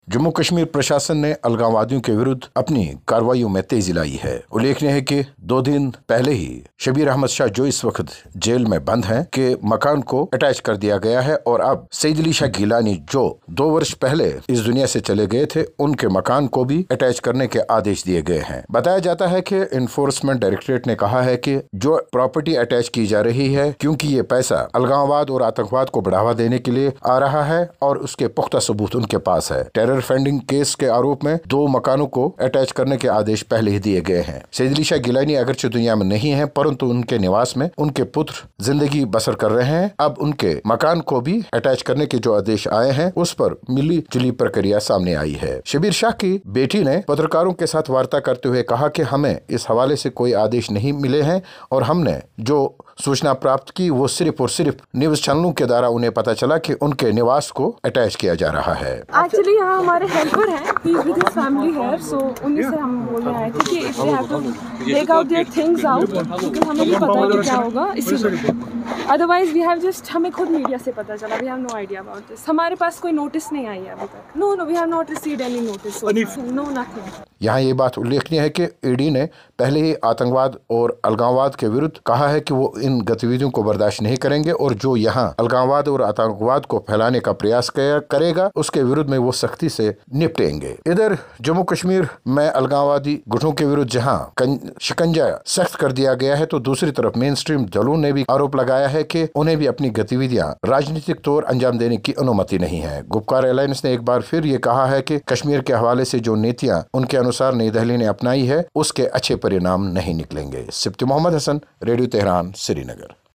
जम्मू कश्मीर प्रशासन ने अलगाववादियों के विरुद्ध अपनी कार्रवाइयों में तेजी लाई है। उल्लेखनीय है कि 2 दिन पहले ही शबीर अहमद शाह, जो इस वक्त जेल में बंद हैं, के मकान को अटैच कर दिया गया है और अब सईद अली शाह गिलानी, जो 2 वर्ष पहले इस दुनिया से चले गए थे, उनके मकान को भी अटैच करने के आदेश दिए गए हैं। बताया जाता है कि इन्फोर्समेंट डायरेक्टरेट ने कहा है कि जो प्रॉपर्टी अटैच की जा रही है, क्योंकि ये पैसा अलगाववाद और आतंकवाद को बढ़ावा देने के लिए आ रहा है और उसके पुख्ता सबूत उनके पास है। टेरर फंडिंग केस के आरोप में 2 मकानों को अटैच करने के आदेश पहले ही दिए गए हैं। सईद अली शाह गिलानी अगरचे दुनिया में नहीं है, परंतु उनके निवास में उनके पुत्र जिंदगी बसर कर रहे हैं। अब उनके मकान को भी अटैच करने के जो आदेश आए हैं, उस पर मिली जुली प्रक्रिया सामने आई है। शबीर शाह की बेटी ने पत्रकारों के साथ वार्ता करते हुए कहा कि हमें इस हवाले से कोई आदेश नहीं मिले हैं और हमने जो सूचना प्राप्त की वो सिर्फ और सिर्फ न्यूज चैनलों के द्वारा उन्हें पता चला कि उनके निवास को अटैच किया जा रहा है। एक्चुअली यहाँ हमारे हेल्पर हैं, ही विद हिज फैमिली है, सो उन्हीं से हम बोलने आए थे कि if they have to take out their things out, क्योंकि हमें नहीं पता कि क्या होगा, इसीलिए। अदरवाइज वी हैव जस्ट, हमें खुद मीडिया से पता चला, we have no idea about this. हमारे पास कोई नोटिस नहीं आई है अभी तक। No, we have not received any notice, no nothing. यहाँ ये बात उल्लेखनीय है कि ईडी ने पहले ही आतंकवाद और अलगाववाद के विरुद्ध कहा है कि वो इन गतिविधियों को बर्दाश्त नहीं करेंगे और जो यहाँ अलगाववाद और आतंकवाद को फैलाने का प्रयास करेगा, उसके विरुद्ध में वो सख्ती से निपटेंगे। इधर जम्मू कश्मीर में अलगाववादी गुटों के विरुद्ध जहाँ शिकंजा सख्त कर दिया गया है, तो दूसरी तरफ मेन स्ट्रीम दलों ने भी आरोप लगाया है कि उन्हें भी अपनी गतिविधियां राजनीतिक तौर अंजाम देने की अनुमति नहीं है। गुपकार अलायंस ने एक बार फिर ये कहा है कि कश्मीर के हवाले से जो नीतियां उनके अनुसार नई दिल्ली ने अपनाई है, उसके अच्छे परिणाम नहीं निकलेंगे। Sipti Mohammad Hasan, radio Tehran, Srinagar.